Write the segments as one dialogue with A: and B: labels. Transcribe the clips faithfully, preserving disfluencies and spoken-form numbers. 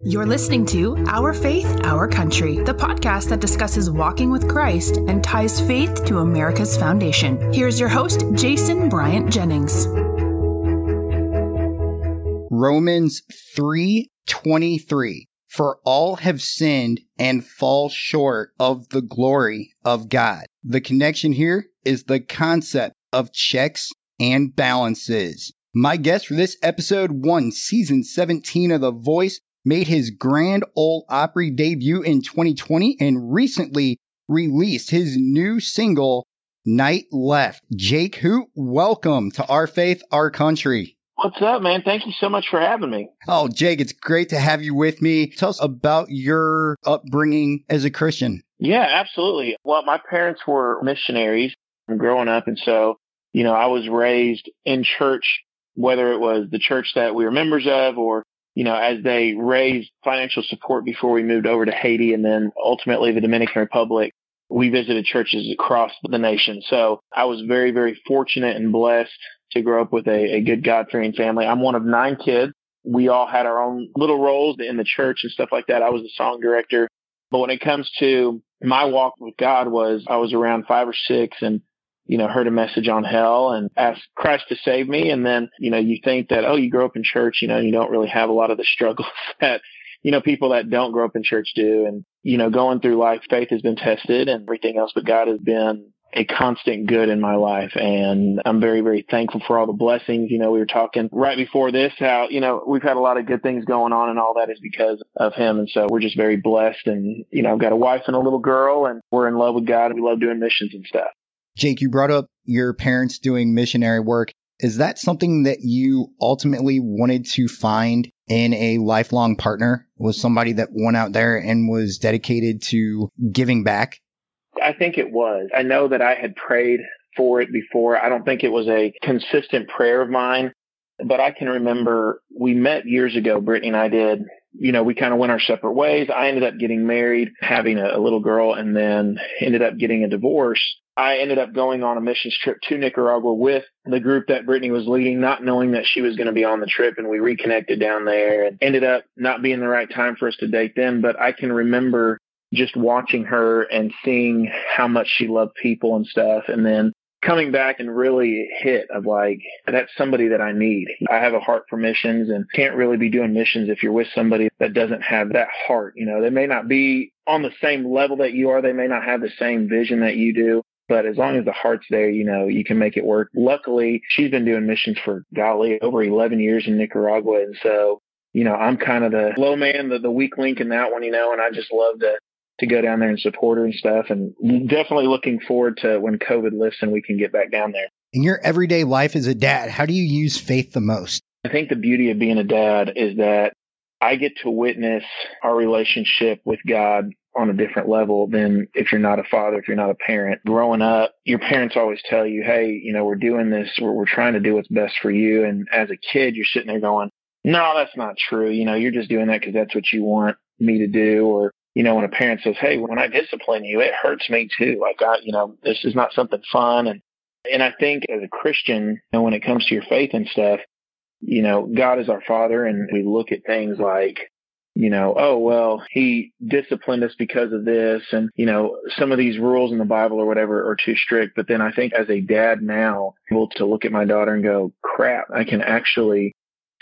A: You're listening to Our Faith, Our Country, the podcast that discusses walking with Christ and ties faith to America's foundation. Here's your host, Jason Bryant Jennings.
B: Romans three twenty-three. For all have sinned and fall short of the glory of God. The connection here is the concept of checks and balances. My guest for this episode won season seventeen of The Voice, made his Grand Ole Opry debut in twenty twenty, and recently released his new single, Night Left. Jake Hoot, welcome to Our Faith, Our Country.
C: What's up, man? Thank you so much for having me.
B: Oh, Jake, it's great to have you with me. Tell us about your upbringing as a Christian.
C: Yeah, absolutely. Well, my parents were missionaries growing up, and so, you know, I was raised in church, whether it was the church that we were members of or, you know, as they raised financial support before we moved over to Haiti and then ultimately the Dominican Republic. We visited churches across the nation. So I was very, very fortunate and blessed to grow up with a, a good God-fearing family. I'm one of nine kids. We all had our own little roles in the church and stuff like that. I was the song director. But when it comes to my walk with God was I was around five or six and, you know, heard a message on hell and asked Christ to save me. And then, you know, you think that, oh, you grow up in church, you know, and you don't really have a lot of the struggles that, you know, people that don't grow up in church do. And, you know, going through life, faith has been tested and everything else, but God has been a constant good in my life. And I'm very, very thankful for all the blessings. You know, we were talking right before this, how, you know, we've had a lot of good things going on and all that is because of him. And so we're just very blessed. And, you know, I've got a wife and a little girl and we're in love with God and we love doing missions and stuff.
B: Jake, you brought up your parents doing missionary work. Is that something that you ultimately wanted to find in a lifelong partner? Was somebody that went out there and was dedicated to giving back?
C: I think it was. I know that I had prayed for it before. I don't think it was a consistent prayer of mine, but I can remember we met years ago, Brittany and I did. You know, we kind of went our separate ways. I ended up getting married, having a, a little girl, and then ended up getting a divorce. I ended up going on a missions trip to Nicaragua with the group that Brittany was leading, not knowing that she was going to be on the trip. And we reconnected down there and ended up not being the right time for us to date then. But I can remember just watching her and seeing how much she loved people and stuff. And then coming back and really hit of like, that's somebody that I need. I have a heart for missions and can't really be doing missions if you're with somebody that doesn't have that heart. You know, they may not be on the same level that you are. They may not have the same vision that you do. But as long as the heart's there, you know, you can make it work. Luckily, she's been doing missions for, golly, over eleven years in Nicaragua. And so, you know, I'm kind of the low man, the, the weak link in that one, you know, and I just love to, to go down there and support her and stuff. And definitely looking forward to when COVID lifts and we can get back down there.
B: In your everyday life as a dad, how do you use faith the most?
C: I think the beauty of being a dad is that I get to witness our relationship with God on a different level than if you're not a father, if you're not a parent. Growing up, your parents always tell you, hey, you know, we're doing this, we're, we're trying to do what's best for you. And as a kid, you're sitting there going, no, that's not true. You know, you're just doing that because that's what you want me to do. Or, you know, when a parent says, hey, when I discipline you, it hurts me too. Like, I, you know, this is not something fun. And, and I think as a Christian, you know, when it comes to your faith and stuff, you know, God is our Father, and we look at things like, you know, oh, well, he disciplined us because of this. And, you know, some of these rules in the Bible or whatever are too strict. But then I think as a dad now, I'm able to look at my daughter and go, crap, I can actually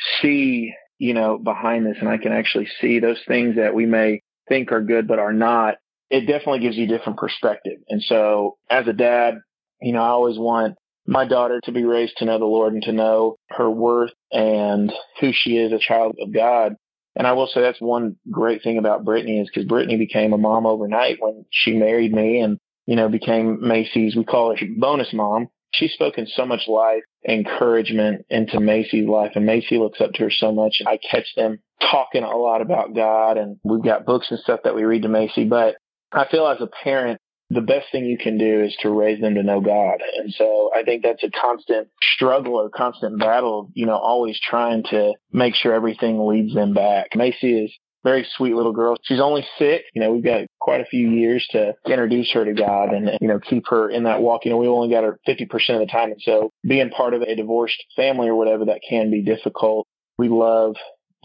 C: see, you know, behind this. And I can actually see those things that we may think are good, but are not. It definitely gives you a different perspective. And so as a dad, you know, I always want my daughter to be raised to know the Lord and to know her worth and who she is, a child of God. And I will say that's one great thing about Brittany is because Brittany became a mom overnight when she married me and, you know, became Macy's, we call her bonus mom. She's spoken so much life, encouragement into Macy's life, and Macy looks up to her so much. And I catch them talking a lot about God, and we've got books and stuff that we read to Macy. But I feel as a parent, the best thing you can do is to raise them to know God. And so I think that's a constant struggle or constant battle, you know, always trying to make sure everything leads them back. Macy is a very sweet little girl. She's only six. You know, we've got quite a few years to introduce her to God and, you know, keep her in that walk. You know, we only got her fifty percent of the time. And so being part of a divorced family or whatever, that can be difficult. We love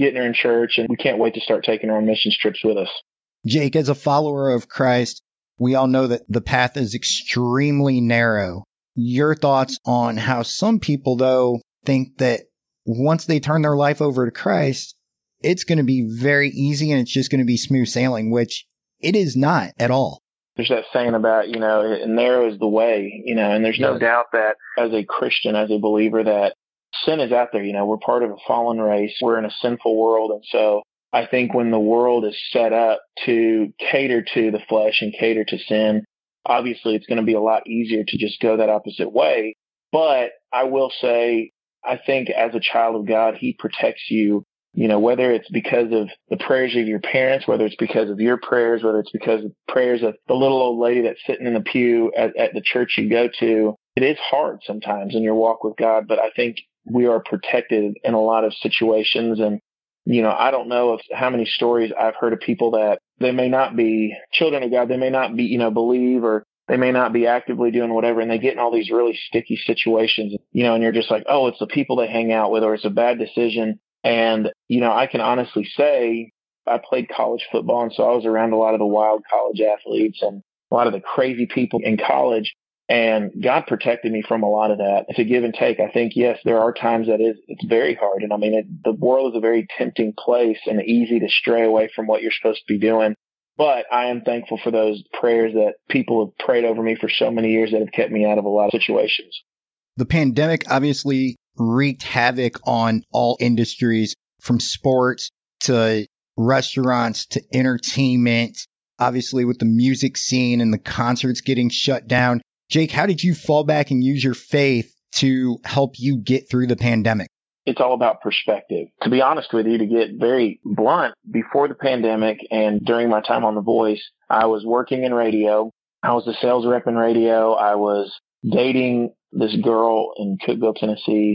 C: getting her in church, and we can't wait to start taking her on missions trips with us.
B: Jake, as a follower of Christ, we all know that the path is extremely narrow. Your thoughts on how some people, though, think that once they turn their life over to Christ, it's going to be very easy and it's just going to be smooth sailing, which it is not at all.
C: There's that saying about, you know, narrow is the way, you know, and there's no doubt that as a Christian, as a believer, that sin is out there. You know, we're part of a fallen race. We're in a sinful world. And so I think when the world is set up to cater to the flesh and cater to sin, obviously it's going to be a lot easier to just go that opposite way. But I will say, I think as a child of God, he protects you. You know, whether it's because of the prayers of your parents, whether it's because of your prayers, whether it's because of prayers of the little old lady that's sitting in the pew at, at the church you go to, it is hard sometimes in your walk with God, but I think we are protected in a lot of situations. And, you know, I don't know if how many stories I've heard of people that they may not be children of God, they may not be, you know, believe, or they may not be actively doing whatever, and they get in all these really sticky situations, you know, and you're just like, oh, it's the people they hang out with, or it's a bad decision. And, you know, I can honestly say I played college football, and so I was around a lot of the wild college athletes and a lot of the crazy people in college, and God protected me from a lot of that. It's a give and take. I think, yes, there are times that is, it's very hard. And I mean, it, the world is a very tempting place and easy to stray away from what you're supposed to be doing. But I am thankful for those prayers that people have prayed over me for so many years that have kept me out of a lot of situations.
B: The pandemic obviously wreaked havoc on all industries, from sports to restaurants to entertainment, obviously with the music scene and the concerts getting shut down. Jake, how did you fall back and use your faith to help you get through the pandemic?
C: It's all about perspective. To be honest with you, to get very blunt, before the pandemic and during my time on The Voice, I was working in radio. I was a sales rep in radio. I was dating this girl in Cookeville, Tennessee,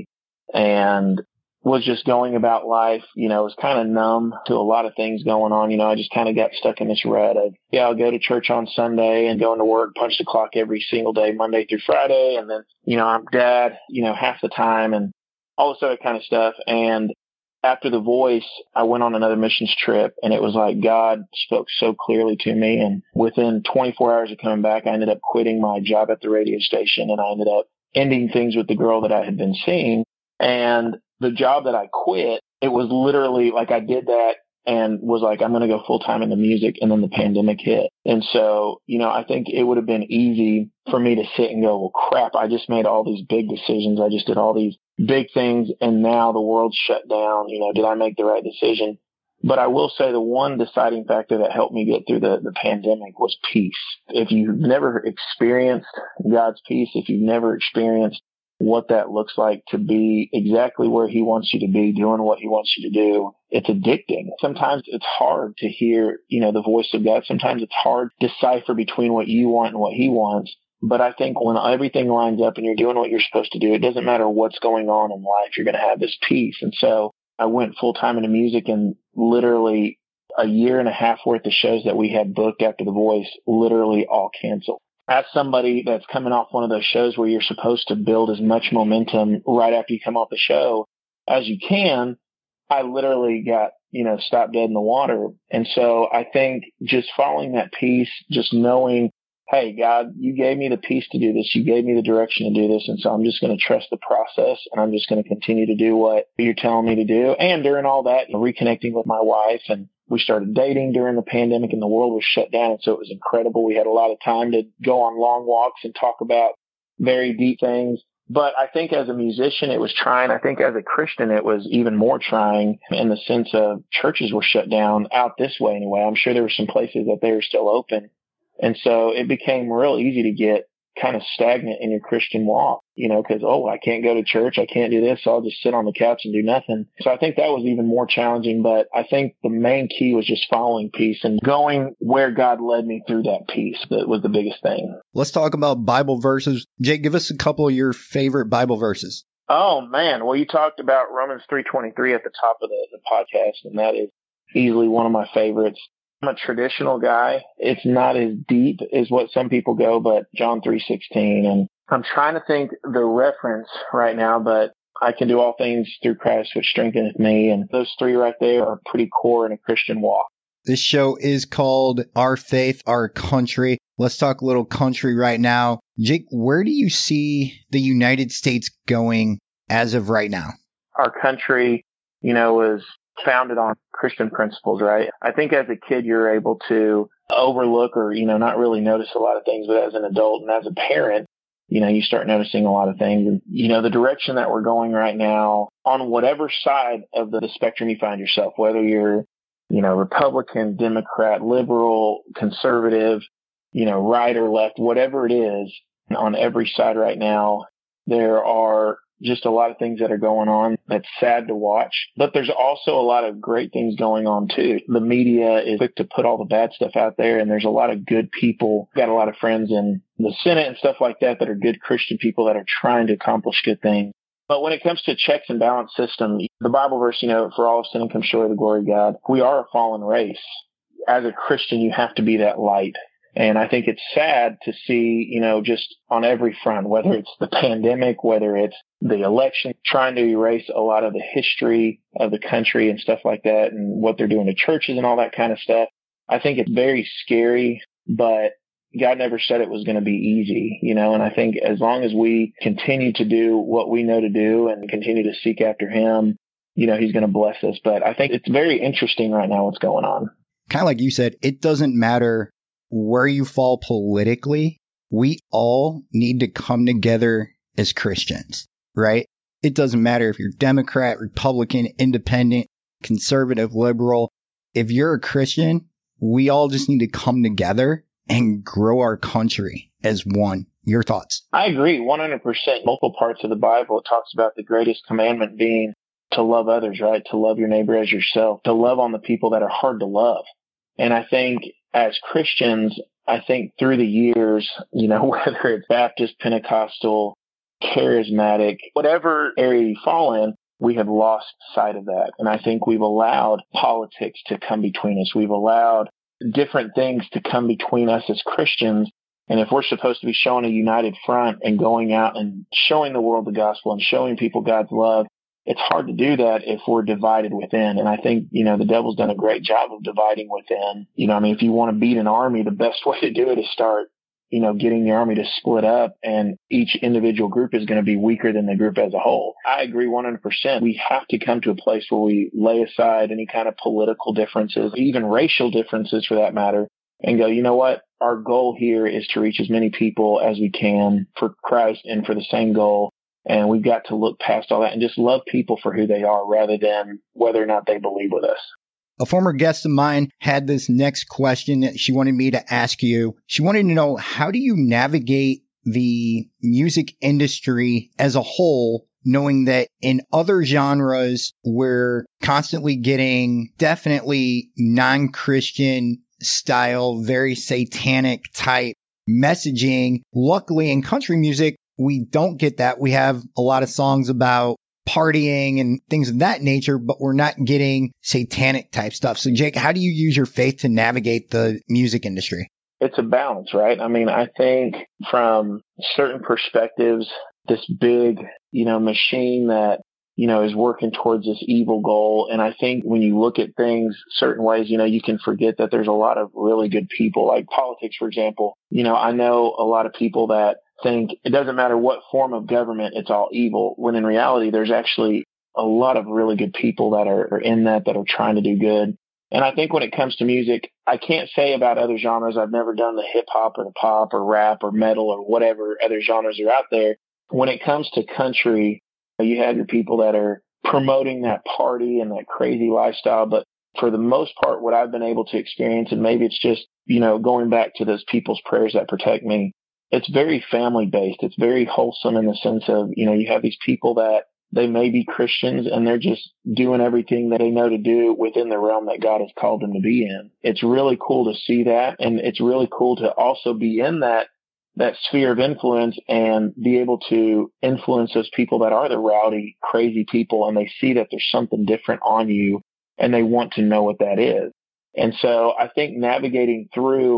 C: and was just going about life, you know, was kind of numb to a lot of things going on. You know, I just kind of got stuck in this rut of, yeah, I'll go to church on Sunday and going to work, punch the clock every single day, Monday through Friday. And then, you know, I'm dad, you know, half the time and all this other kind of stuff. And after The Voice, I went on another missions trip, and it was like God spoke so clearly to me. And within twenty-four hours of coming back, I ended up quitting my job at the radio station, and I ended up ending things with the girl that I had been seeing. And the job that I quit, it was literally like I did that and was like, I'm going to go full time in the music. And then the pandemic hit. And so, you know, I think it would have been easy for me to sit and go, well, crap, I just made all these big decisions. I just did all these big things. And now the world's shut down. You know, did I make the right decision? But I will say the one deciding factor that helped me get through the, the pandemic was peace. If you've never experienced God's peace, if you've never experienced what that looks like to be exactly where he wants you to be, doing what he wants you to do, it's addicting. Sometimes it's hard to hear, you know, the voice of God. Sometimes it's hard to decipher between what you want and what he wants. But I think when everything lines up and you're doing what you're supposed to do, it doesn't matter what's going on in life, you're going to have this peace. And so I went full time into music, and literally a year and a half worth of shows that we had booked after The Voice literally all canceled. As somebody that's coming off one of those shows where you're supposed to build as much momentum right after you come off the show as you can, I literally got, you know, stopped dead in the water. And so I think just following that peace, just knowing, hey, God, you gave me the peace to do this. You gave me the direction to do this. And so I'm just going to trust the process, and I'm just going to continue to do what you're telling me to do. And during all that, you know, reconnecting with my wife, and we started dating during the pandemic, and the world was shut down. And so it was incredible. We had a lot of time to go on long walks and talk about very deep things. But I think as a musician, it was trying. I think as a Christian, it was even more trying in the sense of churches were shut down out this way anyway. I'm sure there were some places that they were still open. And so it became real easy to get kind of stagnant in your Christian walk, you know, because, oh, I can't go to church. I can't do this. So I'll just sit on the couch and do nothing. So I think that was even more challenging. But I think the main key was just following peace and going where God led me through that peace. That was the biggest thing.
B: Let's talk about Bible verses. Jake, give us a couple of your favorite Bible verses.
C: Oh, man. Well, you talked about Romans three twenty-three at the top of the, the podcast, and that is easily one of my favorites. I'm a traditional guy. It's not as deep as what some people go, but John three sixteen. And I'm trying to think the reference right now, but I can do all things through Christ, which strengtheneth me. And those three right there are pretty core in a Christian walk.
B: This show is called Our Faith, Our Country. Let's talk a little country right now. Jake, where do you see the United States going as of right now?
C: Our country, you know, was founded on Christian principles, right? I think as a kid, you're able to overlook or, you know, not really notice a lot of things, but as an adult and as a parent, you know, you start noticing a lot of things. And, you know, the direction that we're going right now, on whatever side of the spectrum you find yourself, whether you're, you know, Republican, Democrat, liberal, conservative, you know, right or left, whatever it is, on every side right now, there are just a lot of things that are going on that's sad to watch. But there's also a lot of great things going on, too. The media is quick to put all the bad stuff out there, and there's a lot of good people. Got a lot of friends in the Senate and stuff like that that are good Christian people that are trying to accomplish good things. But when it comes to checks and balance system, the Bible verse, you know, for all of sin and come short of the glory of God, we are a fallen race. As a Christian, you have to be that light. And I think it's sad to see, you know, just on every front, whether it's the pandemic, whether it's the election, trying to erase a lot of the history of the country and stuff like that and what they're doing to churches and all that kind of stuff. I think it's very scary, but God never said it was going to be easy, you know, and I think as long as we continue to do what we know to do and continue to seek after him, you know, he's going to bless us. But I think it's very interesting right now what's going on.
B: Kind of like you said, it doesn't matter where you fall politically. We all need to come together as Christians, right? It doesn't matter if you're Democrat, Republican, independent, conservative, liberal. If you're a Christian, we all just need to come together and grow our country as one. Your thoughts?
C: I agree one hundred percent. Multiple parts of the Bible, it talks about the greatest commandment being to love others, right? To love your neighbor as yourself, to love on the people that are hard to love. And I think as Christians, I think through the years, you know, whether it's Baptist, Pentecostal, charismatic, whatever area you fall in, we have lost sight of that. And I think we've allowed politics to come between us. We've allowed different things to come between us as Christians. And if we're supposed to be showing a united front and going out and showing the world the gospel and showing people God's love, it's hard to do that if we're divided within. And I think, you know, the devil's done a great job of dividing within. You know, I mean, if you want to beat an army, the best way to do it is start, you know, getting the army to split up, and each individual group is going to be weaker than the group as a whole. I agree one hundred percent. We have to come to a place where we lay aside any kind of political differences, even racial differences for that matter, and go, you know what? Our goal here is to reach as many people as we can for Christ and for the same goal. And we've got to look past all that and just love people for who they are rather than whether or not they believe with us.
B: A former guest of mine had this next question that she wanted me to ask you. She wanted to know, how do you navigate the music industry as a whole, knowing that in other genres, we're constantly getting definitely non-Christian style, very satanic type messaging. Luckily, in country music, we don't get that. We have a lot of songs about partying and things of that nature, but we're not getting satanic type stuff. So, Jake, how do you use your faith to navigate the music industry?
C: It's a balance, right? I mean, I think from certain perspectives, this big, you know, machine that, you know, is working towards this evil goal. And I think when you look at things certain ways, you know, you can forget that there's a lot of really good people, like politics, for example. You know, I know a lot of people that think it doesn't matter what form of government, it's all evil, when in reality, there's actually a lot of really good people that are, are in that, that are trying to do good. And I think when it comes to music, I can't say about other genres. I've never done the hip hop or the pop or rap or metal or whatever other genres are out there. When it comes to country, you have your people that are promoting that party and that crazy lifestyle. But for the most part, what I've been able to experience, and maybe it's just, you know, going back to those people's prayers that protect me, it's very family based. It's very wholesome in the sense of, you know, you have these people that they may be Christians and they're just doing everything that they know to do within the realm that God has called them to be in. It's really cool to see that. And it's really cool to also be in that, that sphere of influence and be able to influence those people that are the rowdy, crazy people. And they see that there's something different on you and they want to know what that is. And so I think navigating through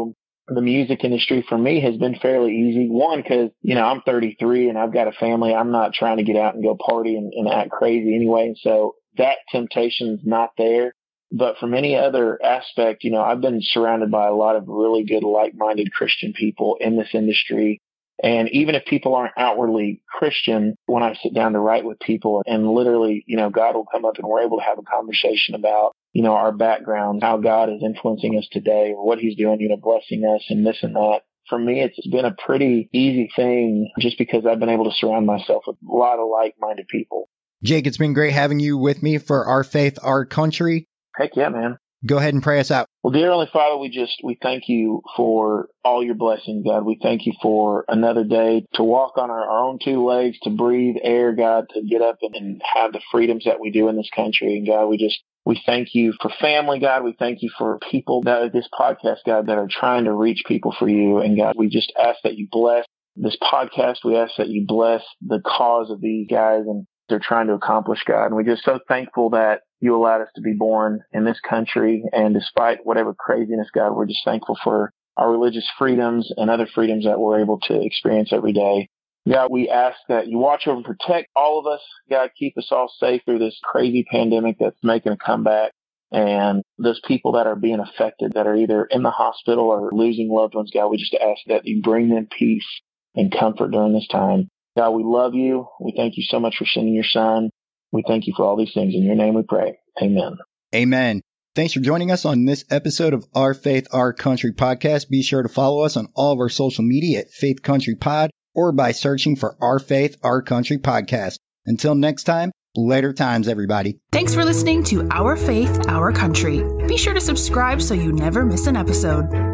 C: the music industry for me has been fairly easy. One, because, you know, I'm thirty-three and I've got a family. I'm not trying to get out and go party and, and act crazy anyway. So that temptation's not there. But from any other aspect, you know, I've been surrounded by a lot of really good, like-minded Christian people in this industry. And even if people aren't outwardly Christian, when I sit down to write with people and literally, you know, God will come up and we're able to have a conversation about, you know, our background, how God is influencing us today, or what he's doing, you know, blessing us and this and that. For me, it's been a pretty easy thing just because I've been able to surround myself with a lot of like-minded people.
B: Jake, it's been great having you with me for Our Faith, Our Country.
C: Heck yeah, man.
B: Go ahead and pray us out.
C: Well, dear Heavenly Father, we just, we thank you for all your blessings, God. We thank you for another day to walk on our, our own two legs, to breathe air, God, to get up and, and have the freedoms that we do in this country. And God, we just, we thank you for family, God. We thank you for people that are this podcast, God, that are trying to reach people for you. And God, we just ask that you bless this podcast. We ask that you bless the cause of these guys and they're trying to accomplish, God. And we're just so thankful that you allowed us to be born in this country. And despite whatever craziness, God, we're just thankful for our religious freedoms and other freedoms that we're able to experience every day. God, we ask that you watch over and protect all of us. God, keep us all safe through this crazy pandemic that's making a comeback. And those people that are being affected, that are either in the hospital or losing loved ones, God, we just ask that you bring them peace and comfort during this time. God, we love you. We thank you so much for sending your son. We thank you for all these things. In your name we pray. Amen.
B: Amen. Thanks for joining us on this episode of Our Faith, Our Country podcast. Be sure to follow us on all of our social media at Faith Country Pod or by searching for Our Faith, Our Country podcast. Until next time, later times, everybody.
A: Thanks for listening to Our Faith, Our Country. Be sure to subscribe so you never miss an episode.